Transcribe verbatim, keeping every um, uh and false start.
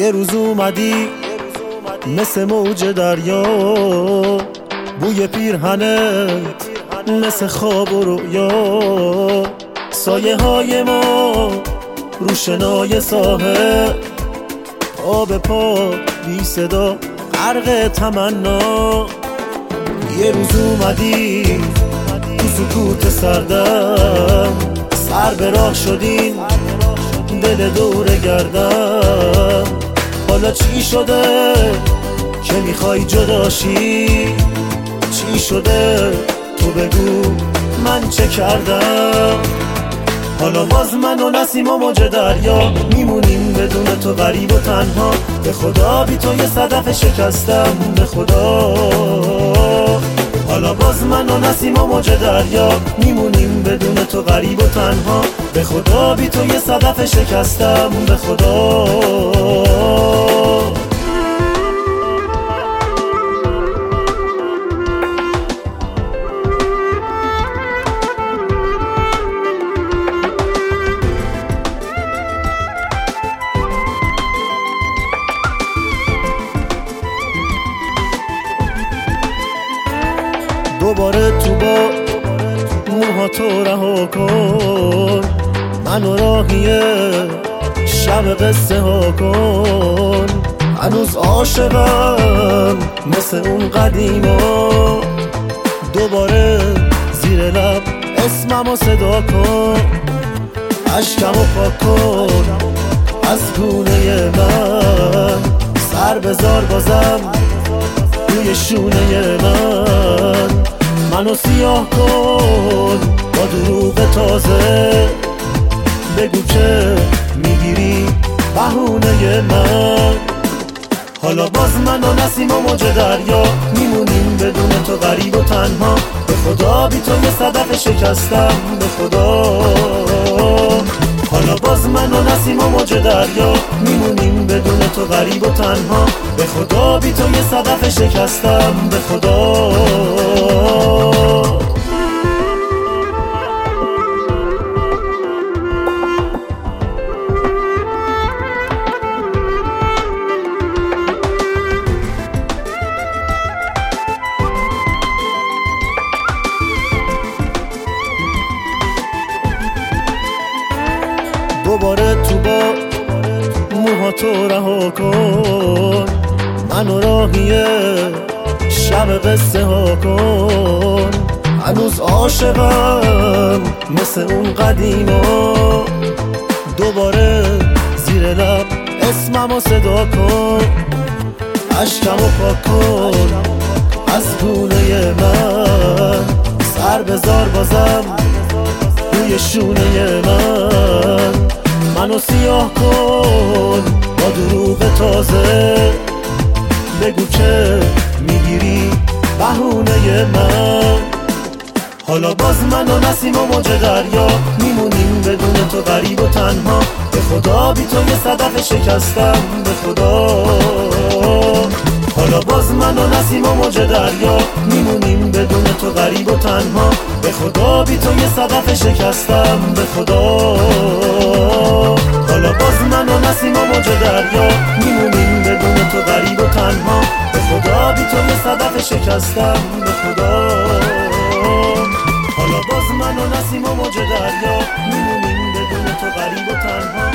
یه روز اومدی مثل موج دریا، بوی پیرهنت مثل خواب و رویا، سایه های ما رو شنای ساحل، پا به پا بی صدا غرق تمنا. یه روز اومدی تو سکوت سردم، سر به راه شدین دل دور گردم. حالا چی شده که میخوای جداشی؟ چی شده تو بگو من چه کردم؟ حالا باز من و نسیم و موج دریا میمونیم بدون تو غریب و تنها. به خدا بی تو یه صدف شکستم، به خدا. حالا باز من و نسیم و موج دریا میمونیم بدون تو غریب و تنها. به خدا بی تو یه صدف شکستم، به خدا. دوباره تو با موها تو رها کن، منو راهی شب قصه ها کن. هنوز عاشقم مثل اون قدیما، دوباره زیر لب اسممو صدا کن. اشکمو پاک کن از گونه من، سر بذار بازم روی شونه من. منو سیاه کن با دروغ تازه، بگو که میگیری بهونه من. حالا باز من و نسیم و موج دریا میمونیم بدون تو غریب و تنها. به خدا بی تو یه صدف شکستم، به خدا. حالا باز من و نسیم و موج دریا میمونیم بدون تو غریب و تنها. به خدا بی تو یه صدف شکستم، به خدا. دوباره تو با موها تو رها کن، منو راهی شب قصه ها کن. هنوز عاشقم مثل اون قدیما، دوباره زیر لب اسممو صدا کن. اشکمو پاک کن از گونه من، سر بذار بازم روی شونه من. منو سیاه کن با دروغ تازه، بگو که میگیری بهونه من. حالا باز من و نسیم و موج دریا میمونیم بدون تو غریب و تنها. به خدا بی تو یه صدف شکستم، به خدا. حالا باز من و نسیم و موج دریا میمونیم بدون تو غریب و تنها. به خدا بی تو یه صدف شکستم، به خدا. حالا باز من و نسیم و موج دریا میمونیم بدون تو غریب و تنها. به خدا بی تو یه صدف شکستم، به خدا. حالا باز من و نسیم و موج دریا میمونیم بدون تو غریب و تنها.